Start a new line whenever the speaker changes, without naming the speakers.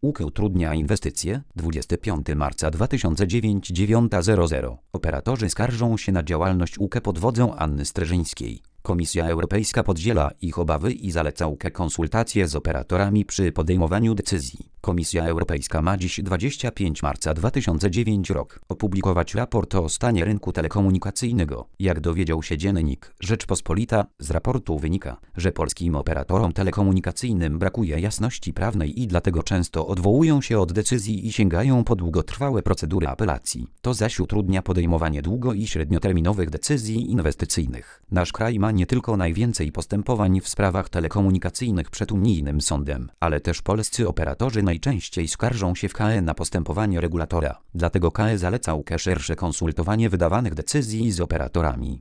UKE utrudnia inwestycje. 25 marca 2009 9:00. Operatorzy skarżą się na działalność UKE pod wodzą Anny Streżyńskiej. Komisja Europejska podziela ich obawy i zaleca UKE konsultacje z operatorami przy podejmowaniu decyzji. Komisja Europejska ma dziś 25 marca 2009 rok opublikować raport o stanie rynku telekomunikacyjnego. Jak dowiedział się dziennik Rzeczpospolita, z raportu wynika, że polskim operatorom telekomunikacyjnym brakuje jasności prawnej i dlatego często odwołują się od decyzji i sięgają po długotrwałe procedury apelacji. To zaś utrudnia podejmowanie długo- i średnioterminowych decyzji inwestycyjnych. Nasz kraj ma nie tylko najwięcej postępowań w sprawach telekomunikacyjnych przed unijnym sądem, ale też polscy operatorzy najczęściej skarżą się w KE na postępowanie regulatora. Dlatego KE zaleca UKE szersze konsultowanie wydawanych decyzji z operatorami.